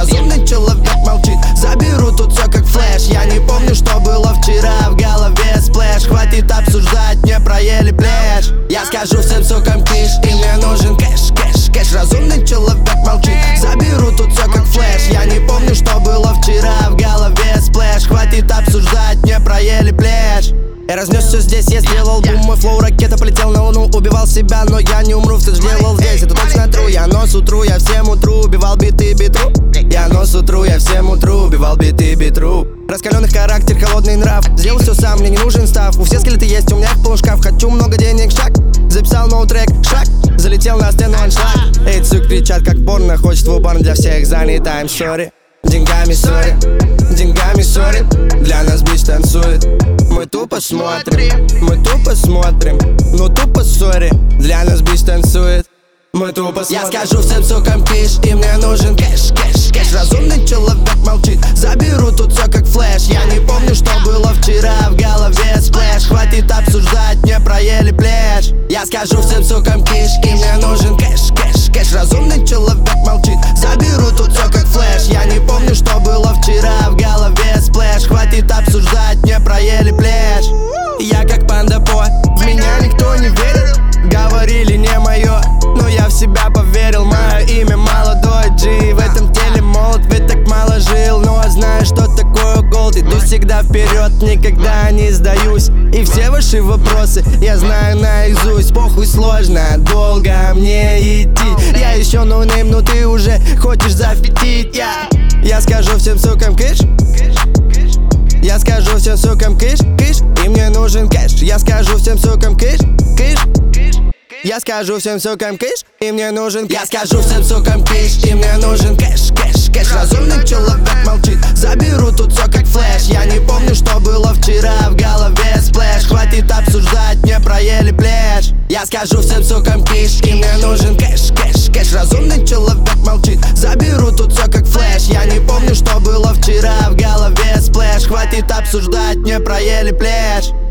разумный человек молчит. Заберу тут все как флеш. Я не помню, что было вчера, в голове сплэш. Хватит обсуждать, не проели пляж. Я скажу всем сукам киш, и мне нужен кэш, кэш, кэш. Разумный человек молчит. Заберу тут все как флеш. Я не помню, что было вчера, в голове сплэш. Хватит обсуждать, не проели пляж. Я разнес все здесь, я сделал бум. Мой флоу ракета полетел на луну. Убивал себя, но я не умру, все сделал здесь. Это точно true, я нос утру, я всем утру. Убивал биты, битру. Я нос утру, я всем утру. Убивал биты, битру. Раскаленный характер, холодный нрав. Сделал все сам, мне не нужен став. У всех скелеты есть, у меня их полушкаф. Хочу много денег, шаг. Записал новый трек, шаг. Залетел на стену, аншлаг. Эй, цук кричат как порно. Хочет в уборной, для всех занят, I'm sorry. Деньгами ссори, деньгами ссори. Для нас бич танцует. Мы тупо смотрим, мы тупо смотрим. Ну тупо ссори. Для нас бич танцует. Мы тупо смотрим. Я скажу всем сукам киш, и мне нужен кэш, кэш, кэш. Разумный человек молчит. Заберу тут все как флеш. Я не помню, что было вчера, в голове сплэш. Хватит обсуждать, не проели пляж. Я скажу всем сукам киш, и мне нужен кэш, кэш, кэш. Разумный человек молчит. Заберу тут все как флеш. Я не помню, что было вчера, в голове сплэш. Хватит обсуждать, не проели пляж. Я как панда по, в меня никто не верит. Говорили не мое, но я в себя поверил. Мое имя молодой G. В этом теле молод, ведь так мало жил. Но знаю, что такое голд. Иду всегда вперед, никогда не сдаюсь. И все ваши вопросы я знаю наизусть. Похуй, сложно, долго мне идти. Я еще ноунейм, но ты уже хочешь зафитить. Я скажу всем сукам киш. Я скажу всем сукам киш, киш. И мне нужен кэш. Я скажу всем сукам киш, киш. Я скажу всем сукам киш, и мне нужен кэш. Я скажу всем сукам киш, и мне нужен кэш, кэш, кэш. Разумный человек молчит. Заберу тут все как флеш. Я не помню, что было вчера, в голове сплэш. Хватит обсуждать, не проели пляж. Я скажу всем сукам киш, и мне нужен кэш, кэш, кэш. Разумный человек молчит. Заберу тут все как флеш. Я не помню, что было вчера, в голове сплэш. Хватит обсуждать, не проели пляж.